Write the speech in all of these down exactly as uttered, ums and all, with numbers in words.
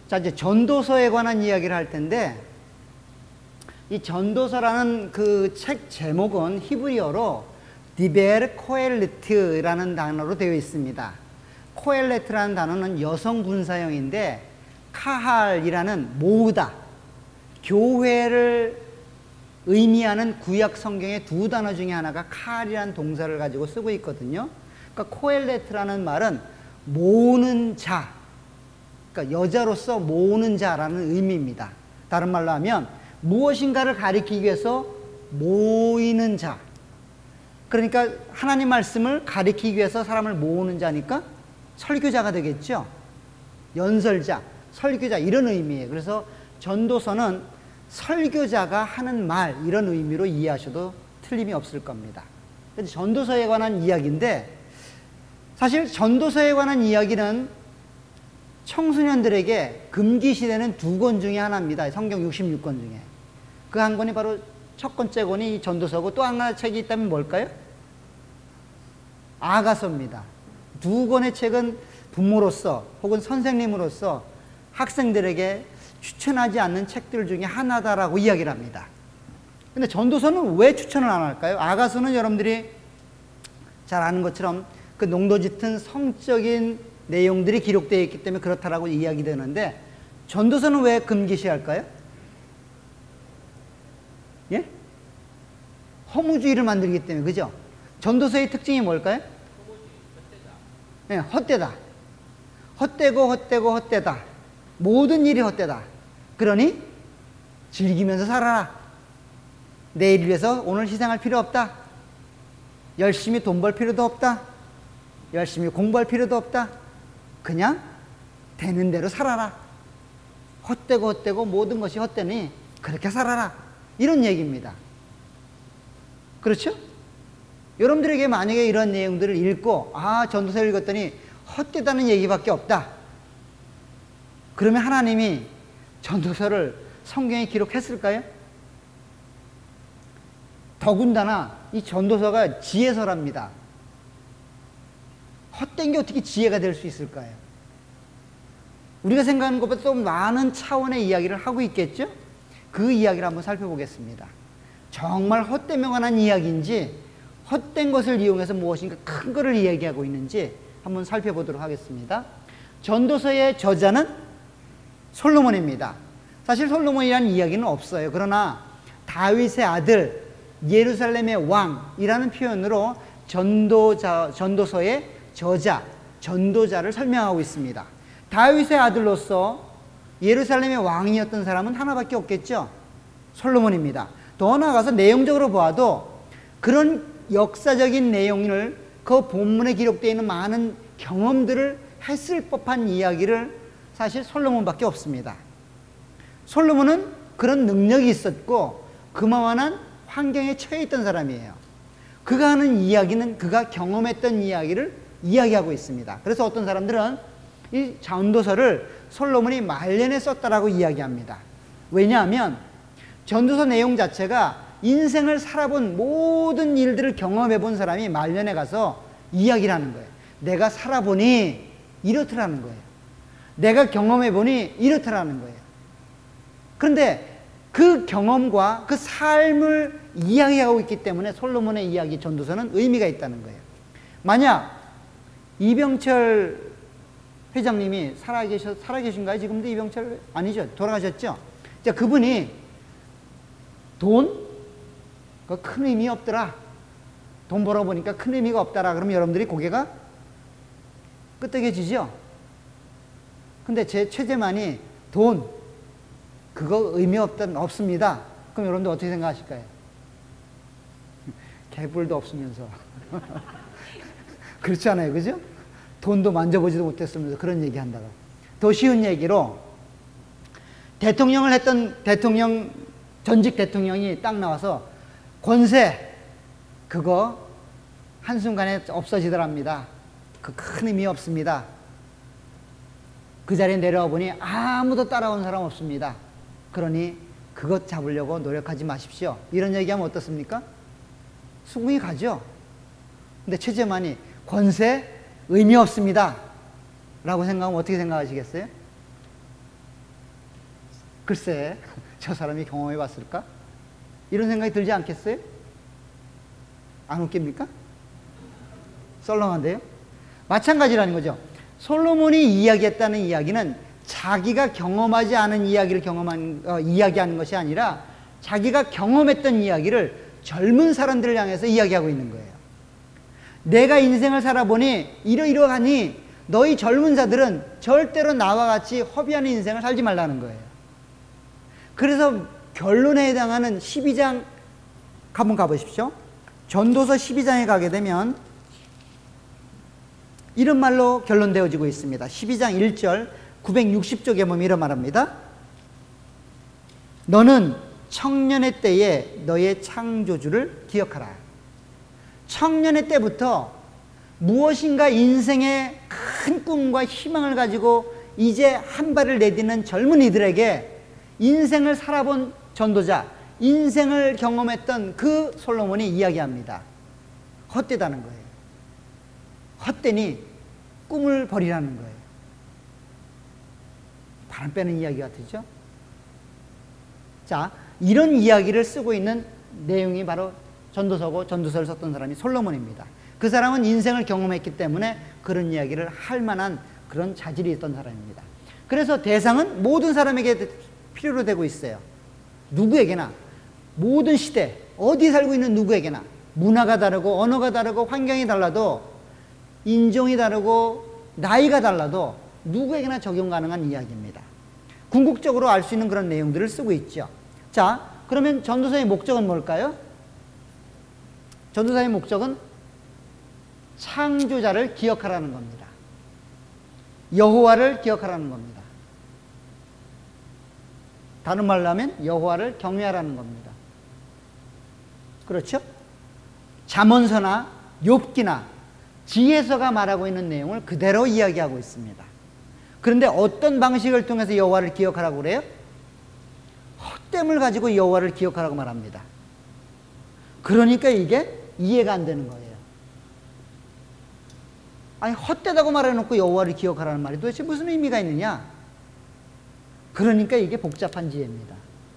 자, 이제 전도서에 관한 이야기를 할 텐데, 이 전도서라는 그 책 제목은 히브리어로 디베르 코엘레트라는 단어로 되어 있습니다. 코엘레트라는 단어는 여성 분사형인데, 카할이라는 모으다, 교회를 의미하는 구약 성경의 두 단어 중에 하나가 카할이라는 동사를 가지고 쓰고 있거든요. 그러니까 코엘레트라는 말은 모으는 자, 그러니까 여자로서 모으는 자라는 의미입니다. 다른 말로 하면 무엇인가를 가리키기 위해서 모이는 자. 그러니까 하나님 말씀을 가리키기 위해서 사람을 모으는 자니까 설교자가 되겠죠. 연설자, 설교자 이런 의미예요. 그래서 전도서는 설교자가 하는 말 이런 의미로 이해하셔도 틀림이 없을 겁니다. 그래서 전도서에 관한 이야기인데, 사실 전도서에 관한 이야기는 청소년들에게 금기시되는 두 권 중에 하나입니다. 성경 육십육 권 중에. 그 한 권이 바로 첫 번째 권이 이 전도서고, 또 하나 책이 있다면 뭘까요? 아가서입니다. 두 권의 책은 부모로서 혹은 선생님으로서 학생들에게 추천하지 않는 책들 중에 하나다라고 이야기를 합니다. 근데 전도서는 왜 추천을 안 할까요? 아가서는 여러분들이 잘 아는 것처럼 그 농도 짙은 성적인 내용들이 기록되어 있기 때문에 그렇다라고 이야기되는데, 전도서는 왜 금기시할까요? 예? 허무주의를 만들기 때문에, 그죠? 전도서의 특징이 뭘까요? 예, 헛되다. 헛되고 헛되고 헛되다. 모든 일이 헛되다. 그러니 즐기면서 살아라. 내일을 위해서 오늘 희생할 필요 없다. 열심히 돈 벌 필요도 없다. 열심히 공부할 필요도 없다. 그냥 되는 대로 살아라. 헛되고 헛되고 모든 것이 헛되니 그렇게 살아라. 이런 얘기입니다. 그렇죠? 여러분들에게 만약에 이런 내용들을 읽고, 아, 전도서를 읽었더니 헛되다는 얘기밖에 없다. 그러면 하나님이 전도서를 성경에 기록했을까요? 더군다나 이 전도서가 지혜서랍니다. 헛된 게 어떻게 지혜가 될 수 있을까요? 우리가 생각하는 것보다 또 많은 차원의 이야기를 하고 있겠죠? 그 이야기를 한번 살펴보겠습니다. 정말 헛됨에 관한 이야기인지, 헛된 것을 이용해서 무엇인가 큰 것을 이야기하고 있는지 한번 살펴보도록 하겠습니다. 전도서의 저자는 솔로몬입니다. 사실 솔로몬이라는 이야기는 없어요. 그러나 다윗의 아들, 예루살렘의 왕이라는 표현으로 전도자, 전도서의 저자, 전도자를 설명하고 있습니다. 다윗의 아들로서 예루살렘의 왕이었던 사람은 하나밖에 없겠죠. 솔로몬입니다. 더 나아가서 내용적으로 보아도 그런 역사적인 내용을 그 본문에 기록되어 있는 많은 경험들을 했을 법한 이야기를 사실 솔로몬밖에 없습니다. 솔로몬은 그런 능력이 있었고 그만한 환경에 처해 있던 사람이에요. 그가 하는 이야기는 그가 경험했던 이야기를 이야기하고 있습니다. 그래서 어떤 사람들은 이 전도서를 솔로몬이 말년에 썼다라고 이야기합니다. 왜냐하면 전도서 내용 자체가 인생을 살아본 모든 일들을 경험해 본 사람이 말년에 가서 이야기를 하는 거예요. 내가 살아보니 이렇더라는 거예요. 내가 경험해 보니 이렇더라는 거예요. 그런데 그 경험과 그 삶을 이야기하고 있기 때문에 솔로몬의 이야기 전도서는 의미가 있다는 거예요. 만약 이병철 회장님이 살아계셔, 살아계신가요? 지금도 이병철 아니죠? 돌아가셨죠? 자, 그분이 돈? 그 큰 의미 없더라. 돈 벌어보니까 큰 의미가 없더라. 그러면 여러분들이 고개가 끄덕여지죠? 근데 제 최재만이 돈, 그거 의미 없다, 없습니다. 그럼 여러분들 어떻게 생각하실까요? 개뿔도 없으면서. 그렇지 않아요, 그죠? 돈도 만져보지도 못했으면서 그런 얘기 한다고. 더 쉬운 얘기로 대통령을 했던 대통령, 전직 대통령이 딱 나와서 권세, 그거 한순간에 없어지더랍니다. 그 큰 의미 없습니다. 그 자리에 내려와 보니 아무도 따라온 사람 없습니다. 그러니 그것 잡으려고 노력하지 마십시오. 이런 얘기하면 어떻습니까? 수긍이 가죠. 근데 최재만이 권세 의미 없습니다 라고 생각하면 어떻게 생각하시겠어요? 글쎄, 저 사람이 경험해 봤을까? 이런 생각이 들지 않겠어요? 안 웃깁니까? 썰렁한데요? 마찬가지라는 거죠. 솔로몬이 이야기했다는 이야기는 자기가 경험하지 않은 이야기를 경험한, 어, 이야기하는 것이 아니라 자기가 경험했던 이야기를 젊은 사람들을 향해서 이야기하고 있는 거예요. 내가 인생을 살아보니 이러이러하니 너희 젊은 자들은 절대로 나와 같이 허비하는 인생을 살지 말라는 거예요. 그래서 결론에 해당하는 십이 장 한번 가보십시오. 전도서 십이 장에 가게 되면 이런 말로 결론되어지고 있습니다. 십이 장 일 절 구백육십 쪽에 보면 이런 말합니다. 너는 청년의 때에 너의 창조주를 기억하라. 청년의 때부터 무엇인가 인생의 큰 꿈과 희망을 가지고 이제 한 발을 내딛는 젊은이들에게 인생을 살아본 전도자, 인생을 경험했던 그 솔로몬이 이야기합니다. 헛되다는 거예요. 헛되니 꿈을 버리라는 거예요. 바람 빼는 이야기 같으죠? 자, 이런 이야기를 쓰고 있는 내용이 바로 전도서고 전도서를 썼던 사람이 솔로몬입니다. 그 사람은 인생을 경험했기 때문에 그런 이야기를 할 만한 그런 자질이 있던 사람입니다. 그래서 대상은 모든 사람에게 필요로 되고 있어요. 누구에게나, 모든 시대, 어디 살고 있는 누구에게나, 문화가 다르고 언어가 다르고 환경이 달라도, 인종이 다르고 나이가 달라도 누구에게나 적용 가능한 이야기입니다. 궁극적으로 알 수 있는 그런 내용들을 쓰고 있죠. 자, 그러면 전도서의 목적은 뭘까요? 전도서의 목적은 창조자를 기억하라는 겁니다. 여호와를 기억하라는 겁니다. 다른 말로 하면 여호와를 경외하라는 겁니다. 그렇죠? 잠언서나 욥기나 지혜서가 말하고 있는 내용을 그대로 이야기하고 있습니다. 그런데 어떤 방식을 통해서 여호와를 기억하라고 그래요? 헛됨을 가지고 여호와를 기억하라고 말합니다. 그러니까 이게 이해가 안 되는 거예요. 아니, 헛되다고 말해놓고 여호와를 기억하라는 말이 도대체 무슨 의미가 있느냐? 그러니까 이게 복잡한 지혜입니다.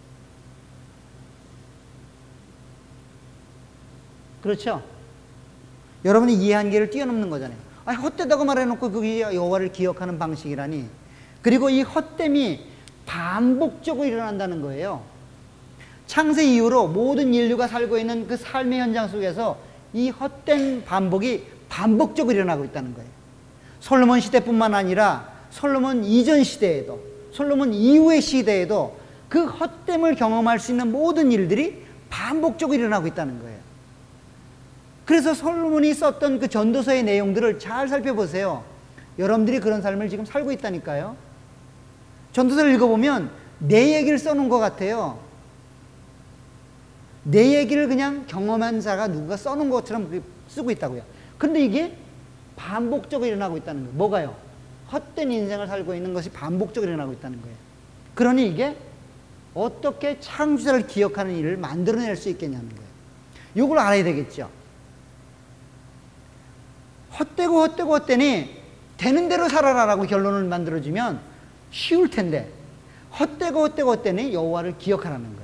그렇죠? 여러분이 이해 한계를 뛰어넘는 거잖아요. 아니, 헛되다고 말해놓고 그게 여호와를 기억하는 방식이라니. 그리고 이 헛됨이 반복적으로 일어난다는 거예요. 창세 이후로 모든 인류가 살고 있는 그 삶의 현장 속에서 이 헛된 반복이 반복적으로 일어나고 있다는 거예요. 솔로몬 시대뿐만 아니라 솔로몬 이전 시대에도, 솔로몬 이후의 시대에도 그 헛됨을 경험할 수 있는 모든 일들이 반복적으로 일어나고 있다는 거예요. 그래서 솔로몬이 썼던 그 전도서의 내용들을 잘 살펴보세요. 여러분들이 그런 삶을 지금 살고 있다니까요. 전도서를 읽어보면 내 얘기를 써놓은 것 같아요. 내 얘기를 그냥 경험한 자가 누군가 써놓은 것처럼 쓰고 있다고요. 근데 이게 반복적으로 일어나고 있다는 거예요. 뭐가요? 헛된 인생을 살고 있는 것이 반복적으로 일어나고 있다는 거예요. 그러니 이게 어떻게 창조자를 기억하는 일을 만들어낼 수 있겠냐는 거예요. 이걸 알아야 되겠죠. 헛되고 헛되고 헛되니 되는 대로 살아라라고 결론을 만들어주면 쉬울 텐데, 헛되고 헛되고 헛되니 여호와를 기억하라는 거예요.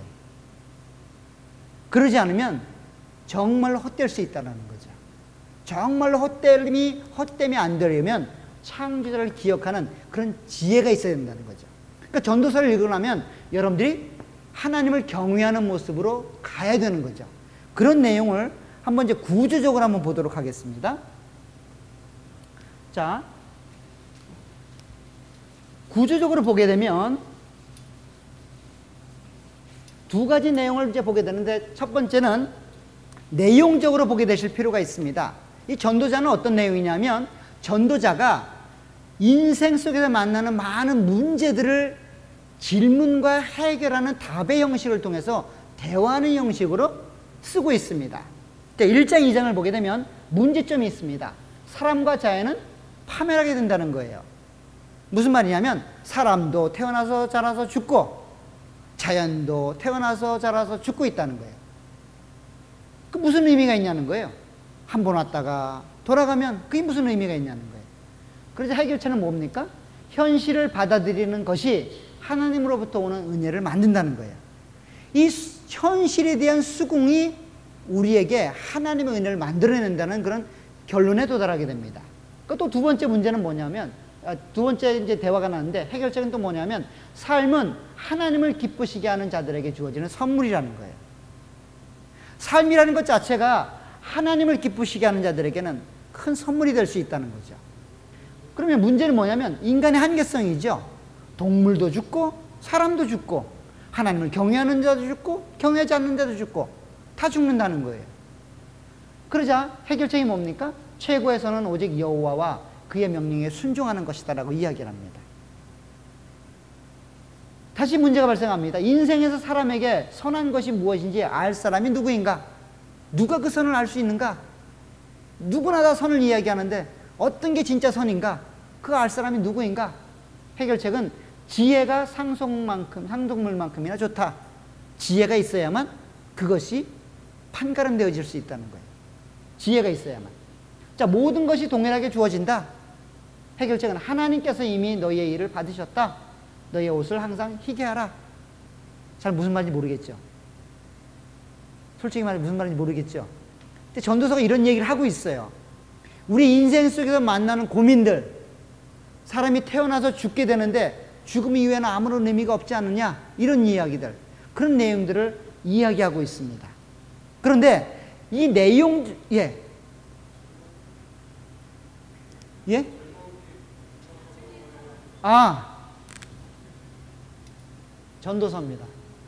그러지 않으면 정말로 헛될 수 있다는 거죠. 정말로 헛됨이 헛됨이 안 되려면 창조자를 기억하는 그런 지혜가 있어야 된다는 거죠. 그러니까 전도서를 읽으려면 여러분들이 하나님을 경외하는 모습으로 가야 되는 거죠. 그런 내용을 한번 이제 구조적으로 한번 보도록 하겠습니다. 자, 구조적으로 보게 되면 두 가지 내용을 이제 보게 되는데, 첫 번째는 내용적으로 보게 되실 필요가 있습니다. 이 전도자는 어떤 내용이냐면, 전도자가 인생 속에서 만나는 많은 문제들을 질문과 해결하는 답의 형식을 통해서 대화하는 형식으로 쓰고 있습니다. 일 장, 이 장을 보게 되면 문제점이 있습니다. 사람과 자연은 파멸하게 된다는 거예요. 무슨 말이냐면, 사람도 태어나서 자라서 죽고 자연도 태어나서 자라서 죽고 있다는 거예요. 그 무슨 의미가 있냐는 거예요. 한 번 왔다가 돌아가면 그게 무슨 의미가 있냐는 거예요. 그래서 해결책은 뭡니까? 현실을 받아들이는 것이 하나님으로부터 오는 은혜를 만든다는 거예요. 이 현실에 대한 수긍이 우리에게 하나님의 은혜를 만들어낸다는 그런 결론에 도달하게 됩니다. 또 두 번째 문제는 뭐냐면, 두 번째 이제 대화가 나는데 해결책은 또 뭐냐면, 삶은 하나님을 기쁘시게 하는 자들에게 주어지는 선물이라는 거예요. 삶이라는 것 자체가 하나님을 기쁘시게 하는 자들에게는 큰 선물이 될 수 있다는 거죠. 그러면 문제는 뭐냐면 인간의 한계성이죠. 동물도 죽고 사람도 죽고 하나님을 경외하는 자도 죽고 경외하지 않는 자도 죽고 다 죽는다는 거예요. 그러자 해결책이 뭡니까? 최고의 선은 오직 여호와와 그의 명령에 순종하는 것이다라고 이야기를 합니다. 다시 문제가 발생합니다. 인생에서 사람에게 선한 것이 무엇인지 알 사람이 누구인가? 누가 그 선을 알 수 있는가? 누구나 다 선을 이야기하는데 어떤 게 진짜 선인가? 그거 알 사람이 누구인가? 해결책은 지혜가 상속만큼, 상속물만큼이나 좋다. 지혜가 있어야만 그것이 판가름되어질 수 있다는 거예요. 지혜가 있어야만. 자, 모든 것이 동일하게 주어진다. 해결책은 하나님께서 이미 너희의 일을 받으셨다. 너희의 옷을 항상 희게 하라. 잘 무슨 말인지 모르겠죠. 솔직히 말해 무슨 말인지 모르겠죠. 근데 전도서가 이런 얘기를 하고 있어요. 우리 인생 속에서 만나는 고민들, 사람이 태어나서 죽게 되는데 죽음 이후에는 아무런 의미가 없지 않느냐, 이런 이야기들, 그런 내용들을 이야기하고 있습니다. 그런데 이 내용, 예, 예, 아, 전도서입니다.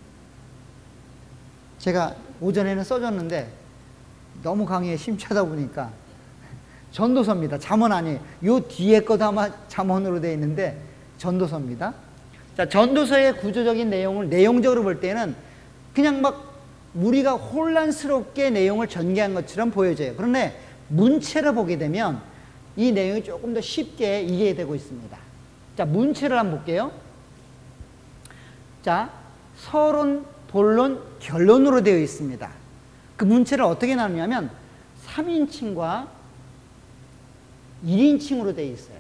제가 오전에는 써줬는데 너무 강의에 심취하다 보니까 전도서입니다. 잠언 아니에요. 요 뒤에 것도 아마 잠언으로 되어 있는데 전도서입니다. 자, 전도서의 구조적인 내용을 내용적으로 볼 때는 그냥 막 우리가 혼란스럽게 내용을 전개한 것처럼 보여져요. 그런데 문체를 보게 되면 이 내용이 조금 더 쉽게 이해되고 있습니다. 자, 문체를 한번 볼게요. 자, 서론, 본론, 결론으로 되어 있습니다. 그 문체를 어떻게 나누냐면 삼 인칭과 일 인칭으로 되어 있어요.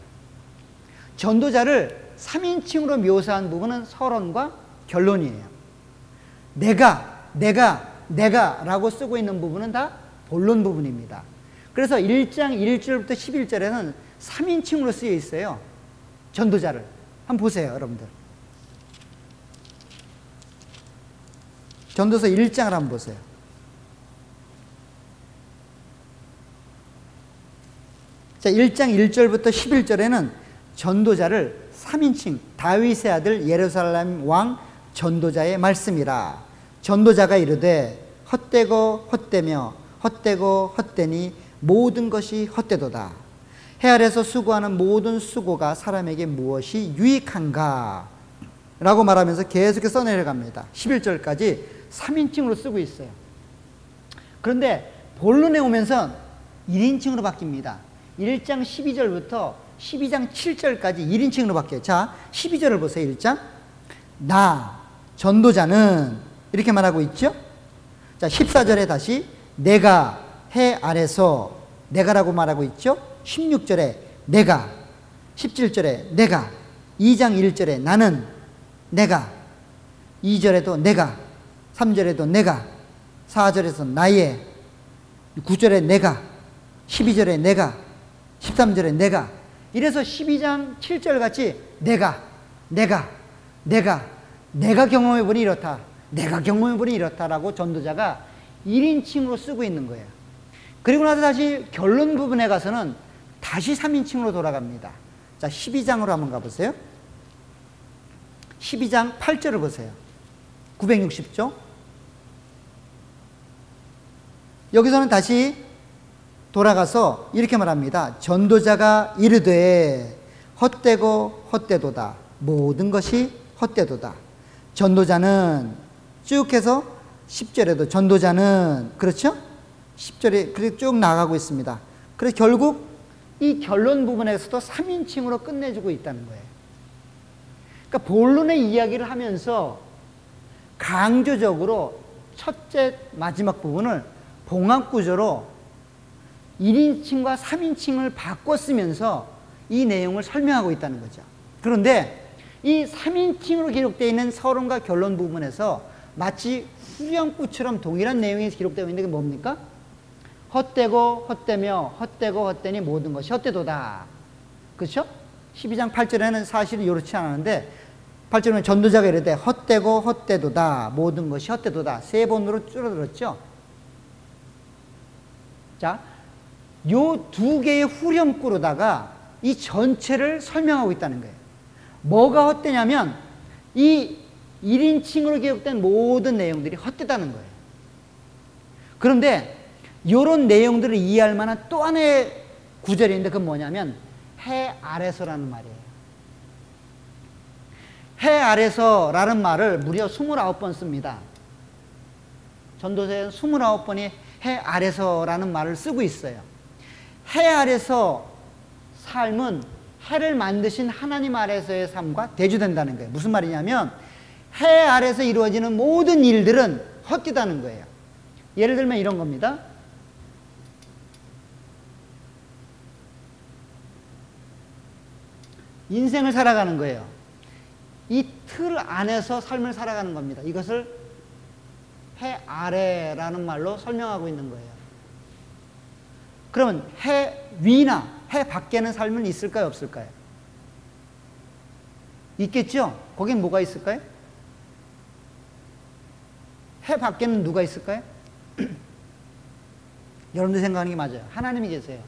전도자를 삼 인칭으로 묘사한 부분은 서론과 결론이에요. 내가, 내가, 내가 라고 쓰고 있는 부분은 다 본론 부분입니다. 그래서 일 장 일 절부터 십일 절에는 삼 인칭으로 쓰여 있어요. 전도자를. 한번 보세요, 여러분들. 전도서 일 장을 한번 보세요. 자, 일 장 일 절부터 십일 절에는 전도자를 삼 인칭, 다윗의 아들 예루살렘 왕 전도자의 말씀이라. 전도자가 이르되 헛되고 헛되며 헛되고 헛되니 모든 것이 헛되도다. 해 아래서 수고하는 모든 수고가 사람에게 무엇이 유익한가? 라고 말하면서 계속해서 써내려갑니다. 십일 절까지 삼 인칭으로 쓰고 있어요. 그런데 본론에 오면서 일 인칭으로 바뀝니다. 일 장 십이 절부터 십이 장 칠 절까지 일 인칭으로 바뀌어요. 자, 십이 절을 보세요. 일 장. 나, 전도자는 이렇게 말하고 있죠. 자, 십사 절에 다시 내가 해 아래서 내가라고 말하고 있죠. 십육 절에 내가, 십칠 절에 내가, 이 장 일 절에 나는 내가, 이 절에도 내가, 삼 절에도 내가, 사 절에서 나의, 구 절에 내가, 십이 절에 내가, 십삼 절에 내가. 이래서 십이 장 칠 절 같이 내가, 내가, 내가, 내가 경험해보니 이렇다, 내가 경험해보니 이렇다라고 전도자가 일 인칭으로 쓰고 있는 거예요. 그리고 나서 다시 결론 부분에 가서는 다시 삼 인칭으로 돌아갑니다. 자, 십이 장으로 한번 가보세요. 십이 장 팔 절을 보세요. 구백육십 조. 여기서는 다시 돌아가서 이렇게 말합니다. 전도자가 이르되 헛되고 헛되도다. 모든 것이 헛되도다. 전도자는 쭉 해서 십 절에도 전도자는, 그렇죠? 십 절에 그렇게 쭉 나가고 있습니다. 그래서 결국 이 결론 부분에서도 삼 인칭으로 끝내주고 있다는 거예요. 그러니까 본론의 이야기를 하면서 강조적으로 첫째, 마지막 부분을 봉합구조로 일 인칭과 삼 인칭을 바꿔 쓰면서 이 내용을 설명하고 있다는 거죠. 그런데 이 삼인칭으로 기록되어 있는 서론과 결론 부분에서 마치 후렴구처럼 동일한 내용이 기록되어 있는 게 뭡니까? 헛되고 헛되며 헛되고 헛되니 모든 것이 헛되도다. 그렇죠? 십이 장 팔 절에는 사실은 이렇지 않았는데 팔 절에는 전도자가 이르되 헛되고 헛되도다. 모든 것이 헛되도다. 세 번으로 줄어들었죠. 자, 요 두 개의 후렴구로다가 이 전체를 설명하고 있다는 거예요. 뭐가 헛되냐면 이 일 인칭으로 기록된 모든 내용들이 헛되다는 거예요. 그런데 이런 내용들을 이해할 만한 또 하나의 구절이 있는데 그건 뭐냐면 해 아래서라는 말이에요. 해 아래서라는 말을 무려 이십구 번 씁니다. 전도서에는 이십구 번이 해 아래서라는 말을 쓰고 있어요. 해 아래서 삶은 해를 만드신 하나님 아래서의 삶과 대조된다는 거예요. 무슨 말이냐면 해 아래서 이루어지는 모든 일들은 헛되다는 거예요. 예를 들면 이런 겁니다. 인생을 살아가는 거예요. 이 틀 안에서 삶을 살아가는 겁니다. 이것을 해 아래라는 말로 설명하고 있는 거예요. 그러면 해 위나 해 밖에는 삶은 있을까요? 없을까요? 있겠죠? 거긴 뭐가 있을까요? 해 밖에는 누가 있을까요? 여러분들 생각하는 게 맞아요. 하나님이 계세요.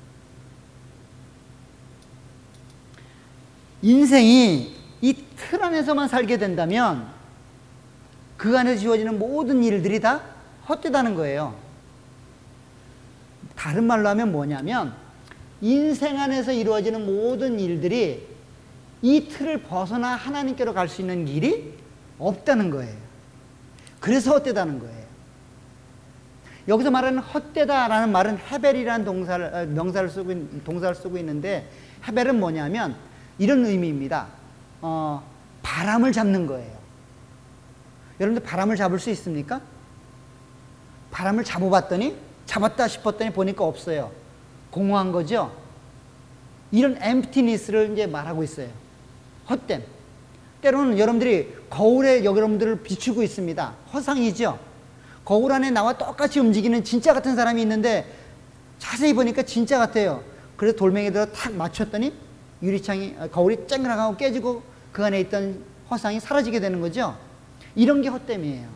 인생이 이 틀 안에서만 살게 된다면 그 안에서 주어지는 모든 일들이 다 헛되다는 거예요. 다른 말로 하면 뭐냐면 인생 안에서 이루어지는 모든 일들이 이 틀을 벗어나 하나님께로 갈 수 있는 길이 없다는 거예요. 그래서 헛되다는 거예요. 여기서 말하는 헛되다라는 말은 헤벨이라는 동사를, 명사를 쓰고, 동사를 쓰고 있는데 헤벨은 뭐냐면 이런 의미입니다. 어, 바람을 잡는 거예요. 여러분들 바람을 잡을 수 있습니까? 바람을 잡아봤더니 잡았다 싶었더니 보니까 없어요. 공허한 거죠. 이런 emptiness를 이제 말하고 있어요. 헛됨. 때로는 여러분들이 거울에 여러분들을 비추고 있습니다. 허상이죠. 거울 안에 나와 똑같이 움직이는 진짜 같은 사람이 있는데 자세히 보니까 진짜 같아요. 그래서 돌멩이들을 탁 맞췄더니 유리창이, 거울이 쨍그랑하고 깨지고 그 안에 있던 허상이 사라지게 되는 거죠. 이런 게 헛됨이에요.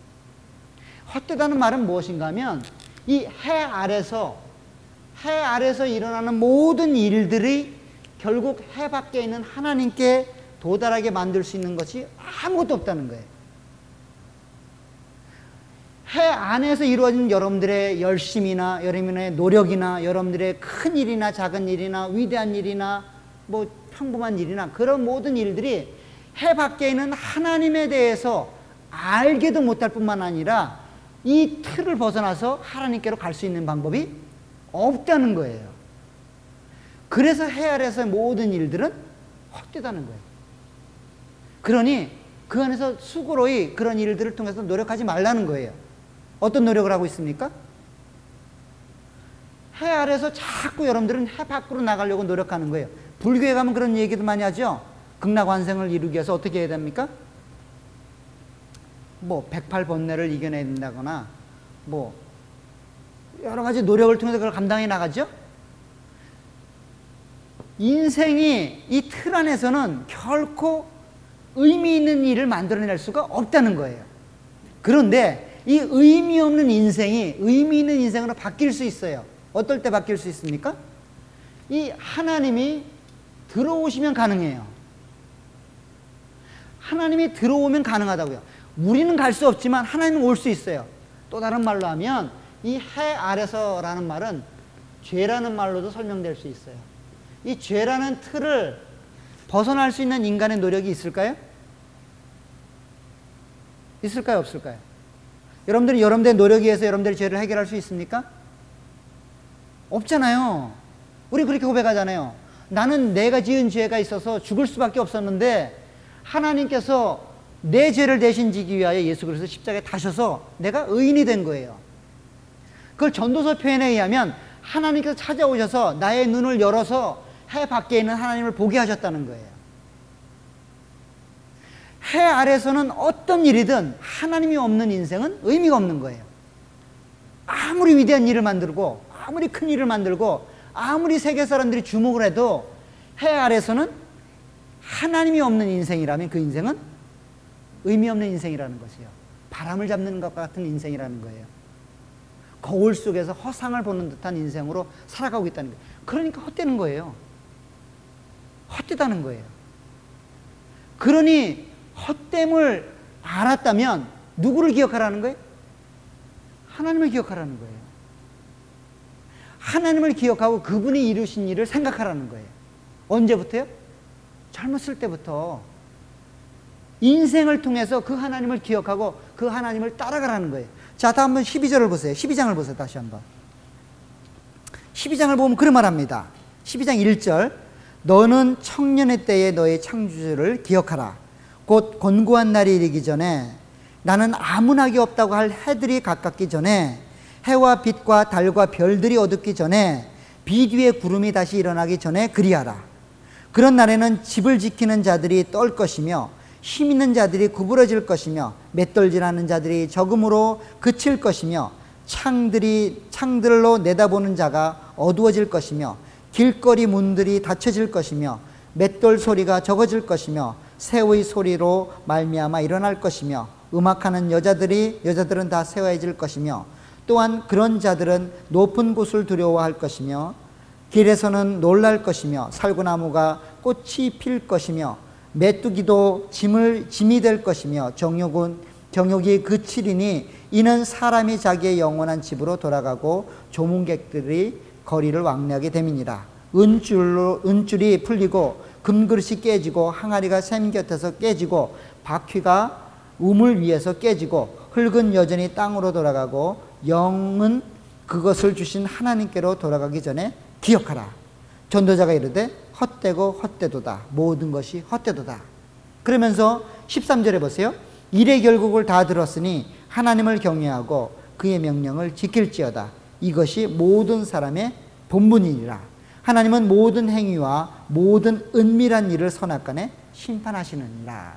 헛되다는 말은 무엇인가 하면 이 해 아래서 해 아래서 일어나는 모든 일들이 결국 해 밖에 있는 하나님께 도달하게 만들 수 있는 것이 아무것도 없다는 거예요. 해 안에서 이루어진 여러분들의 열심이나 여러분의 노력이나 여러분들의 큰 일이나 작은 일이나 위대한 일이나 뭐 평범한 일이나 그런 모든 일들이 해 밖에 있는 하나님에 대해서 알게도 못할 뿐만 아니라 이 틀을 벗어나서 하나님께로 갈 수 있는 방법이 없다는 거예요. 그래서 해 아래서의 모든 일들은 헛되다는 거예요. 그러니 그 안에서 수고로이 그런 일들을 통해서 노력하지 말라는 거예요. 어떤 노력을 하고 있습니까? 해 아래서 자꾸 여러분들은 해 밖으로 나가려고 노력하는 거예요. 불교에 가면 그런 얘기도 많이 하죠. 극락완생을 이루기 위해서 어떻게 해야 됩니까? 뭐 백팔 번뇌를 이겨내야 된다거나 뭐 여러 가지 노력을 통해서 그걸 감당해 나가죠. 인생이 이 틀 안에서는 결코 의미 있는 일을 만들어낼 수가 없다는 거예요. 그런데 이 의미 없는 인생이 의미 있는 인생으로 바뀔 수 있어요. 어떨 때 바뀔 수 있습니까? 이 하나님이 들어오시면 가능해요. 하나님이 들어오면 가능하다고요. 우리는 갈 수 없지만 하나님은 올 수 있어요. 또 다른 말로 하면 이 해 아래서라는 말은 죄라는 말로도 설명될 수 있어요. 이 죄라는 틀을 벗어날 수 있는 인간의 노력이 있을까요? 있을까요? 없을까요? 여러분들이 여러분들의 노력에 의해서 여러분들의 죄를 해결할 수 있습니까? 없잖아요. 우리 그렇게 고백하잖아요. 나는 내가 지은 죄가 있어서 죽을 수밖에 없었는데 하나님께서 내 죄를 대신 지기 위하여 예수 그리스도 십자가에 타셔서 내가 의인이 된 거예요. 그걸 전도서 표현에 의하면 하나님께서 찾아오셔서 나의 눈을 열어서 해 밖에 있는 하나님을 보게 하셨다는 거예요. 해 아래서는 어떤 일이든 하나님이 없는 인생은 의미가 없는 거예요. 아무리 위대한 일을 만들고 아무리 큰 일을 만들고 아무리 세계 사람들이 주목을 해도 해 아래서는 하나님이 없는 인생이라면 그 인생은 의미 없는 인생이라는 것이에요. 바람을 잡는 것 같은 인생이라는 거예요. 거울 속에서 허상을 보는 듯한 인생으로 살아가고 있다는 거예요. 그러니까 헛되는 거예요. 헛되다는 거예요. 그러니 헛됨을 알았다면 누구를 기억하라는 거예요? 하나님을 기억하라는 거예요. 하나님을 기억하고 그분이 이루신 일을 생각하라는 거예요. 언제부터요? 젊었을 때부터 인생을 통해서 그 하나님을 기억하고 그 하나님을 따라가라는 거예요. 자, 다음 한번 십이 절을 보세요. 십이 장을 보세요. 다시 한번. 십이 장을 보면 그런 말합니다. 십이 장 일 절. 너는 청년의 때에 너의 창조주를 기억하라. 곧 곤고한 날이 이르기 전에 나는 아무 낙이 없다고 할 해들이 가깝기 전에 해와 빛과 달과 별들이 어둡기 전에 빛 위에 구름이 다시 일어나기 전에 그리하라. 그런 날에는 집을 지키는 자들이 떨 것이며 힘 있는 자들이 구부러질 것이며 맷돌질하는 자들이 적음으로 그칠 것이며 창들이 창들로 내다보는 자가 어두워질 것이며 길거리 문들이 닫혀질 것이며 맷돌 소리가 적어질 것이며 새의 소리로 말미암아 일어날 것이며 음악하는 여자들이 여자들은 다 새하얘질 것이며 또한 그런 자들은 높은 곳을 두려워할 것이며 길에서는 놀랄 것이며 살구나무가 꽃이 필 것이며 메뚜기도 짐을 짐이 될 것이며 정욕은 정욕이 그치리니 이는 사람이 자기의 영원한 집으로 돌아가고 조문객들이 거리를 왕래하게 됨이니라. 은줄로 은줄이 풀리고 금그릇이 깨지고 항아리가 샘 곁에서 깨지고 바퀴가 우물 위에서 깨지고 흙은 여전히 땅으로 돌아가고 영은 그것을 주신 하나님께로 돌아가기 전에 기억하라. 전도자가 이르되 헛되고 헛되도다. 모든 것이 헛되도다. 그러면서 십삼 절에 보세요. 일의 결국을 다 들었으니 하나님을 경외하고 그의 명령을 지킬지어다. 이것이 모든 사람의 본분이니라. 하나님은 모든 행위와 모든 은밀한 일을 선악간에 심판하시느니라.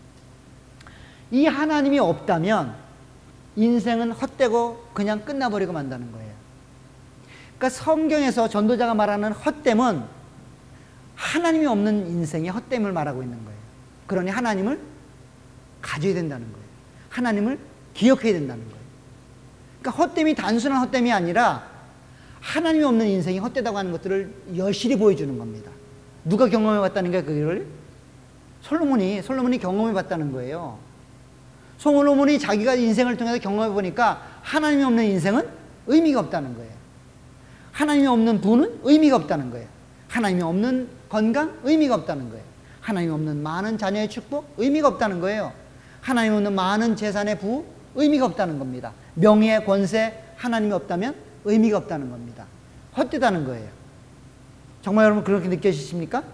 이 하나님이 없다면 인생은 헛되고 그냥 끝나버리고 만다는 거예요. 그러니까 성경에서 전도자가 말하는 헛됨은 하나님이 없는 인생의 헛됨을 말하고 있는 거예요. 그러니 하나님을 가져야 된다는 거예요. 하나님을 기억해야 된다는 거예요. 그러니까 헛됨이 단순한 헛됨이 아니라 하나님이 없는 인생이 헛되다고 하는 것들을 여실히 보여주는 겁니다. 누가 경험해 봤다는 게 그걸? 솔로몬이 솔로몬이 경험해 봤다는 거예요. 솔로몬이 자기가 인생을 통해서 경험해 보니까 하나님이 없는 인생은 의미가 없다는 거예요. 하나님이 없는 부는 의미가 없다는 거예요. 하나님이 없는 건강 의미가 없다는 거예요. 하나님이 없는 많은 자녀의 축복 의미가 없다는 거예요. 하나님이 없는 많은 재산의 부 의미가 없다는 겁니다. 명예, 권세 하나님이 없다면 의미가 없다는 겁니다. 헛되다는 거예요. 정말 여러분 그렇게 느껴지십니까?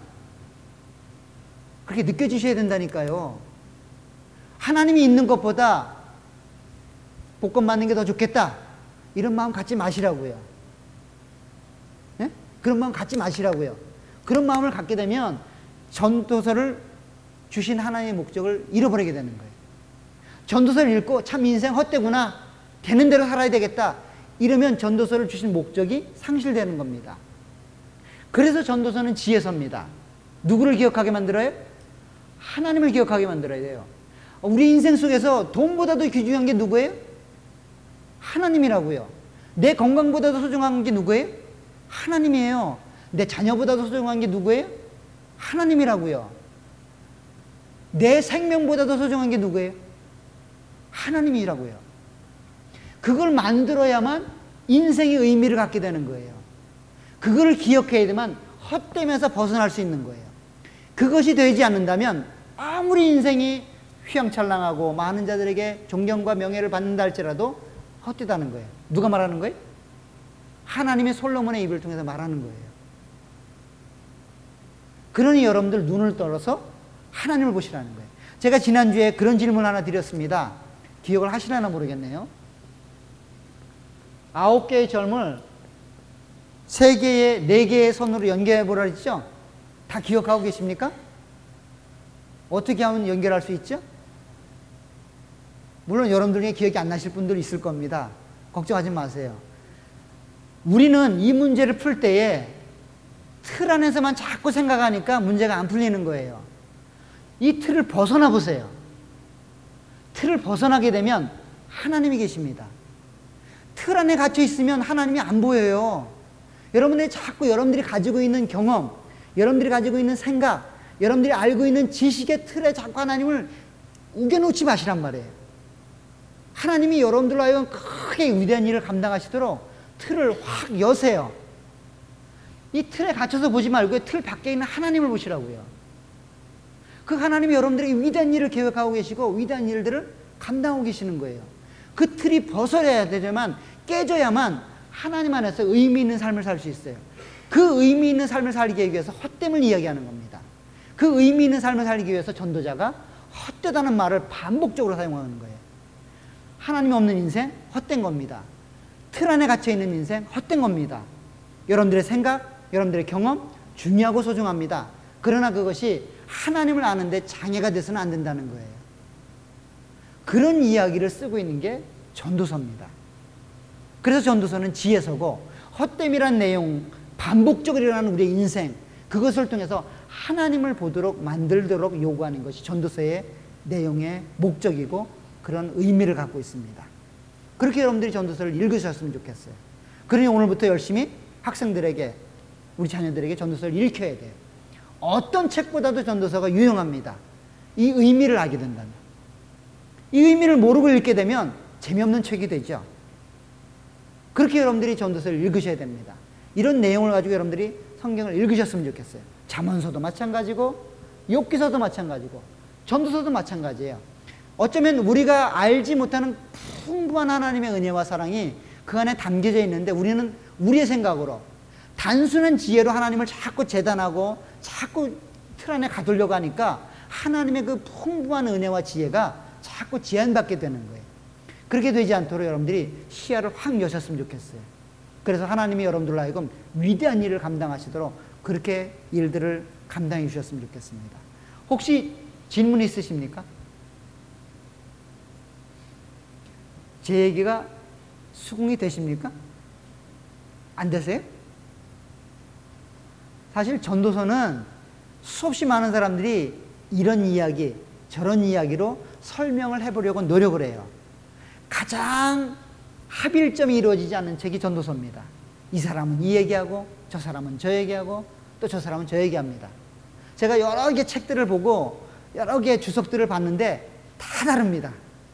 그렇게 느껴지셔야 된다니까요. 하나님이 있는 것보다 복권 받는 게 더 좋겠다 이런 마음 갖지 마시라고요. 네? 그런 마음 갖지 마시라고요. 그런 마음을 갖게 되면 전도서를 주신 하나님의 목적을 잃어버리게 되는 거예요. 전도서를 읽고 참 인생 헛되구나, 되는 대로 살아야 되겠다 이러면 전도서를 주신 목적이 상실되는 겁니다. 그래서 전도서는 지혜서입니다. 누구를 기억하게 만들어요? 하나님을 기억하게 만들어야 돼요. 우리 인생 속에서 돈보다도 귀중한 게 누구예요? 하나님이라고요. 내 건강보다도 소중한 게 누구예요? 하나님이에요. 내 자녀보다도 소중한 게 누구예요? 하나님이라고요. 내 생명보다도 소중한 게 누구예요? 하나님이라고요. 그걸 만들어야만 인생의 의미를 갖게 되는 거예요. 그걸 기억해야만 헛되면서 벗어날 수 있는 거예요. 그것이 되지 않는다면 아무리 인생이 휘황찬란하고 많은 자들에게 존경과 명예를 받는다 할지라도 헛되다는 거예요. 누가 말하는 거예요? 하나님이 솔로몬의 입을 통해서 말하는 거예요. 그러니 여러분들 눈을 떨어서 하나님을 보시라는 거예요. 제가 지난주에 그런 질문 하나 드렸습니다. 기억을 하시려나 모르겠네요. 아홉 개의 점을 세 개의, 네 개의 선으로 연결해 보라 했죠? 다 기억하고 계십니까? 어떻게 하면 연결할 수 있죠? 물론 여러분들 중에 기억이 안 나실 분들 있을 겁니다. 걱정하지 마세요. 우리는 이 문제를 풀 때에 틀 안에서만 자꾸 생각하니까 문제가 안 풀리는 거예요. 이 틀을 벗어나 보세요. 틀을 벗어나게 되면 하나님이 계십니다. 틀 안에 갇혀 있으면 하나님이 안 보여요. 여러분들이 자꾸 여러분들이 가지고 있는 경험, 여러분들이 가지고 있는 생각, 여러분들이 알고 있는 지식의 틀에 자꾸 하나님을 우겨놓지 마시란 말이에요. 하나님이 여러분들로 하여금 크게 위대한 일을 감당하시도록 틀을 확 여세요. 이 틀에 갇혀서 보지 말고 틀 밖에 있는 하나님을 보시라고요. 그 하나님이 여러분들에게 위대한 일을 계획하고 계시고 위대한 일들을 감당하고 계시는 거예요. 그 틀이 벗어야 되지만 깨져야만 하나님 안에서 의미 있는 삶을 살 수 있어요. 그 의미 있는 삶을 살기 위해서 헛됨을 이야기하는 겁니다. 그 의미 있는 삶을 살기 위해서 전도자가 헛되다는 말을 반복적으로 사용하는 거예요. 하나님 없는 인생 헛된 겁니다. 틀 안에 갇혀있는 인생 헛된 겁니다. 여러분들의 생각, 여러분들의 경험 중요하고 소중합니다. 그러나 그것이 하나님을 아는데 장애가 돼서는 안 된다는 거예요. 그런 이야기를 쓰고 있는 게 전도서입니다. 그래서 전도서는 지혜서고 헛됨이란 내용, 반복적으로 일어나는 우리의 인생, 그것을 통해서 하나님을 보도록 만들도록 요구하는 것이 전도서의 내용의 목적이고 그런 의미를 갖고 있습니다. 그렇게 여러분들이 전도서를 읽으셨으면 좋겠어요. 그러니 오늘부터 열심히 학생들에게, 우리 자녀들에게 전도서를 읽혀야 돼요. 어떤 책보다도 전도서가 유용합니다. 이 의미를 알게 된다면. 이 의미를 모르고 읽게 되면 재미없는 책이 되죠. 그렇게 여러분들이 전도서를 읽으셔야 됩니다. 이런 내용을 가지고 여러분들이 성경을 읽으셨으면 좋겠어요. 잠언서도 마찬가지고 욥기서도 마찬가지고 전도서도 마찬가지예요. 어쩌면 우리가 알지 못하는 풍부한 하나님의 은혜와 사랑이 그 안에 담겨져 있는데 우리는 우리의 생각으로 단순한 지혜로 하나님을 자꾸 재단하고 자꾸 틀 안에 가두려고 하니까 하나님의 그 풍부한 은혜와 지혜가 자꾸 제한받게 되는 거예요. 그렇게 되지 않도록 여러분들이 시야를 확 여셨으면 좋겠어요. 그래서 하나님이 여러분들로 하여금 위대한 일을 감당하시도록 그렇게 일들을 감당해 주셨으면 좋겠습니다. 혹시 질문 있으십니까? 제 얘기가 수긍이 되십니까? 안 되세요? 사실 전도서는 수없이 많은 사람들이 이런 이야기, 저런 이야기로 설명을 해보려고 노력을 해요. 가장 합일점이 이루어지지 않는 책이 전도서입니다. 이 사람은 이 얘기하고 저 사람은 저 얘기하고 또 저 사람은 저 얘기합니다. 제가 여러 개 책들을 보고 여러 개의 주석들을 봤는데 다 다릅니다.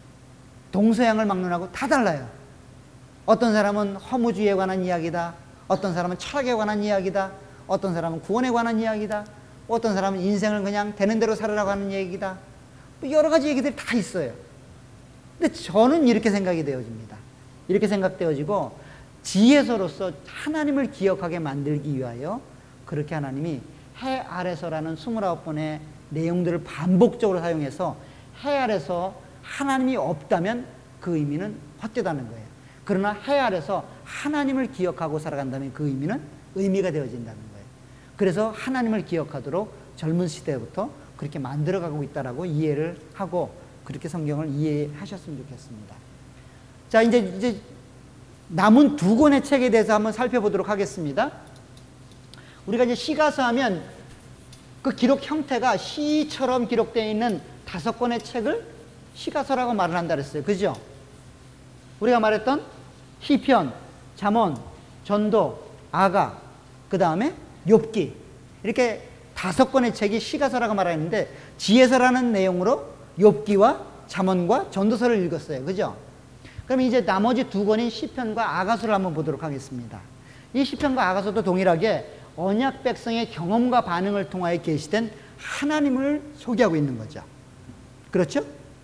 동서양을 막론하고 다 달라요. 어떤 사람은 허무주의에 관한 이야기다. 어떤 사람은 철학에 관한 이야기다. 어떤 사람은 구원에 관한 이야기다. 어떤 사람은 인생을 그냥 되는 대로 살으라고 하는 얘기다. 여러 가지 얘기들이 다 있어요. 근데 저는 이렇게 생각이 되어집니다. 이렇게 생각되어지고 지혜서로서 하나님을 기억하게 만들기 위하여 그렇게 하나님이 해 아래서라는 스물아홉 번의 내용들을 반복적으로 사용해서 해 아래서 하나님이 없다면 그 의미는 헛되다는 거예요. 그러나 해 아래서 하나님을 기억하고 살아간다면 그 의미는 의미가 되어진다는 거예요. 그래서 하나님을 기억하도록 젊은 시대부터 그렇게 만들어가고 있다라고 이해를 하고 그렇게 성경을 이해하셨으면 좋겠습니다. 자, 이제, 이제 남은 두 권의 책에 대해서 한번 살펴보도록 하겠습니다. 우리가 이제 시가서 하면 그 기록 형태가 시처럼 기록되어 있는 다섯 권의 책을 시가서라고 말을 한다 그랬어요. 그죠? 우리가 말했던 시편, 잠언, 전도, 아가, 그 다음에 욥기, 이렇게 다섯 권의 책이 시가서라고 말하는데 지혜서라는 내용으로 욥기와 잠언과 전도서를 읽었어요. 그죠? 그럼 이제 나머지 두 권인 시편과 아가서를 한번 보도록 하겠습니다. 이 시편과 아가서도 동일하게 언약 백성의 경험과 반응을 통하여 계시된 하나님을 소개하고 있는 거죠. 그렇죠?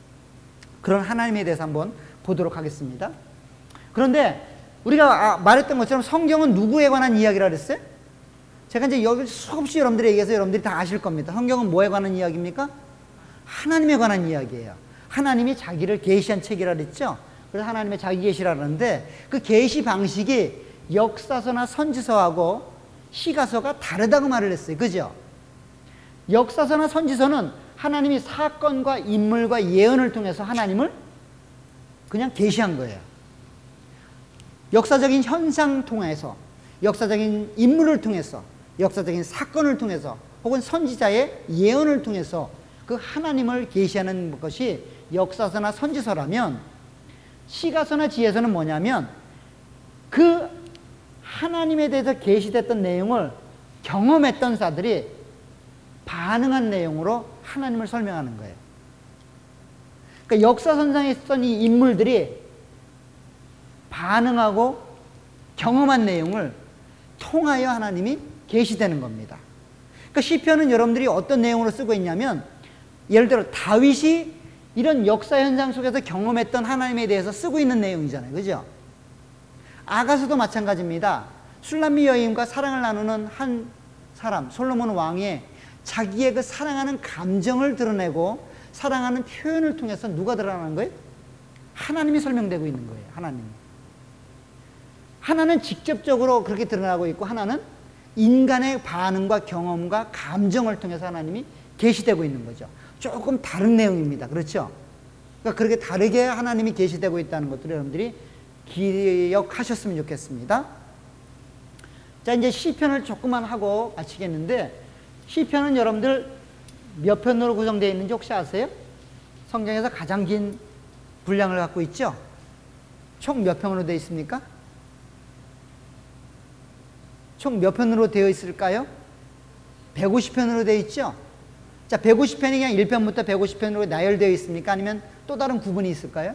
그런 하나님에 대해서 한번 보도록 하겠습니다. 그런데 우리가 말했던 것처럼 성경은 누구에 관한 이야기라 그랬어요? 제가 이제 여기 수없이 여러분들이 얘기해서 여러분들이 다 아실 겁니다. 성경은 뭐에 관한 이야기입니까? 하나님에 관한 이야기예요. 하나님이 자기를 계시한 책이라 그랬죠? 그래서 하나님의 자기 계시라 그러는데 그 계시 방식이 역사서나 선지서하고 시가서가 다르다고 말을 했어요. 그죠? 역사서나 선지서는 하나님이 사건과 인물과 예언을 통해서 하나님을 그냥 계시한 거예요. 역사적인 현상 통해서, 역사적인 인물을 통해서, 역사적인 사건을 통해서, 혹은 선지자의 예언을 통해서 그 하나님을 계시하는 것이 역사서나 선지서라면, 시가서나 지혜서는 뭐냐면 그 하나님에 대해서 계시됐던 내용을 경험했던 자들이 반응한 내용으로 하나님을 설명하는 거예요. 그러니까 역사선상에 있었던 이 인물들이 반응하고 경험한 내용을 통하여 하나님이 계시되는 겁니다. 그러니까 시편은 여러분들이 어떤 내용으로 쓰고 있냐면, 예를 들어 다윗이 이런 역사 현상 속에서 경험했던 하나님에 대해서 쓰고 있는 내용이잖아요. 그죠? 아가서도 마찬가지입니다. 술람미 여인과 사랑을 나누는 한 사람, 솔로몬 왕의 자기의 그 사랑하는 감정을 드러내고 사랑하는 표현을 통해서 누가 드러나는 거예요? 하나님이 설명되고 있는 거예요. 하나님. 하나는 직접적으로 그렇게 드러나고 있고, 하나는 인간의 반응과 경험과 감정을 통해서 하나님이 계시되고 있는 거죠. 조금 다른 내용입니다. 그렇죠? 그러니까 그렇게 다르게 하나님이 계시되고 있다는 것들을 여러분들이 기억하셨으면 좋겠습니다. 자, 이제 시편을 조금만 하고 마치겠는데, 시편은 여러분들 몇 편으로 구성되어 있는지 혹시 아세요? 성경에서 가장 긴 분량을 갖고 있죠? 총 몇 편으로 되어 있습니까? 총 몇 편으로 되어 있을까요? 백오십 편으로 되어 있죠? 자, 백오십 편이 그냥 일 편부터 백오십 편으로 나열되어 있습니까? 아니면 또 다른 구분이 있을까요?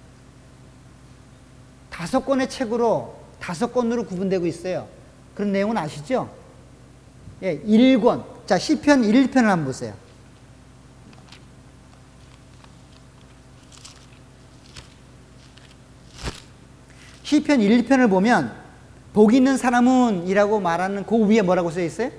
다섯 권의 책으로, 다섯 권으로 구분되고 있어요. 그런 내용은 아시죠? 예, 일 권. 자, 시편 일 편을 한번 보세요. 시편 일 편을 보면 복 있는 사람은 이라고 말하는 그 위에 뭐라고 써 있어요?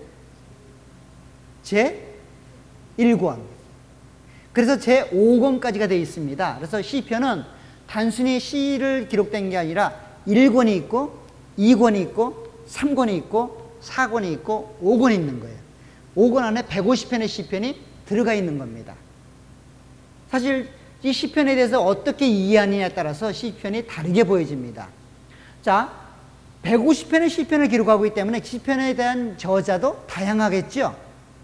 제일 권. 그래서 제오 권까지가 되어 있습니다. 그래서 시편은 단순히 시를 기록된 게 아니라 일 권이 있고 이 권이 있고 삼 권이 있고 사 권이 있고 오 권이 있는 거예요. 오 권 안에 백오십 편의 시편이 들어가 있는 겁니다. 사실 이 시편에 대해서 어떻게 이해하느냐에 따라서 시편이 다르게 보여집니다. 자, 백오십 편의 시편을 기록하고 있기 때문에 시편에 대한 저자도 다양하겠죠.